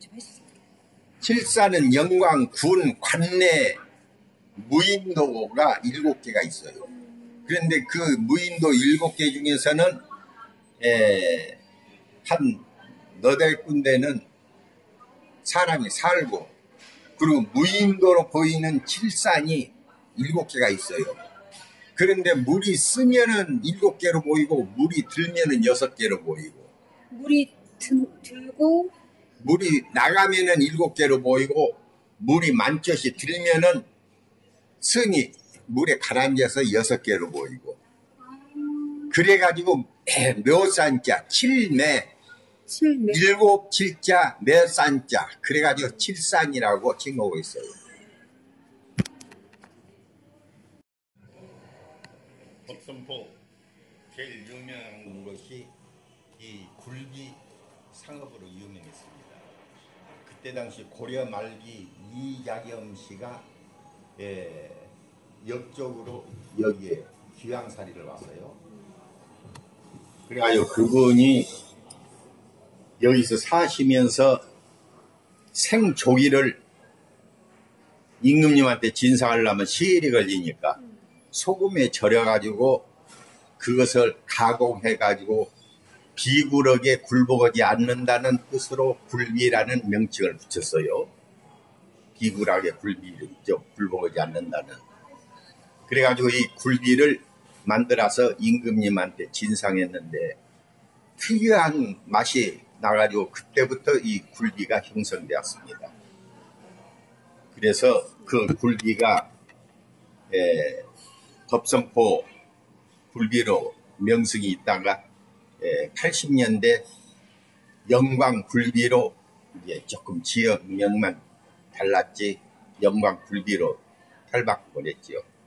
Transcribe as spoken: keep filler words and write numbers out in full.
칠사는 영광, 군, 관내 무인도가 일곱 개가 있어요. 그런데 그 무인도 일곱 개 중에서는 에, 한 너댓 군데는 사람이 살고, 그리고 무인도로 보이는 칠산이 일곱 개가 있어요. 그런데 물이 쓰면은 일곱 개로 보이고 물이 들면은 여섯 개로 보이고, 물이 들, 들고 물이 나가면은 일곱 개로 보이고 물이 만젓이 들면은 선이 물에 가라앉아서 여섯 개로 보이고, 그래가지고 묘산자 칠매 칠매 일곱 칠자 매산자, 그래가지고 칠산이라고 칭하고 있어요. 법선포 제일 유명한 것이 이 굴비 상업으로 유명했습니다. 그때 당시 고려 말기 이자겸 씨가 예, 역적으로 여기에 귀향살이를 왔어요. 그래가지고 그분이 여기서 사시면서 생조기를 임금님한테 진상하려면 시일이 걸리니까 소금에 절여가지고 그것을 가공해가지고 비구르게 굴복하지 않는다는 뜻으로 굴비라는 명칭을 붙였어요. 비굴하게 굴비, 굴복하지 않는다는. 그래가지고 이 굴비를 만들어서 임금님한테 진상했는데 특이한 맛이 나가지고 그때부터 이 굴비가 형성되었습니다. 그래서 그 굴비가 에, 법성포 굴비로 명성이 있다가 에, 팔십 년대 영광 굴비로 이제 조금 지역명만 달랐지 영광 굴비로 탈바꿔버렸지요.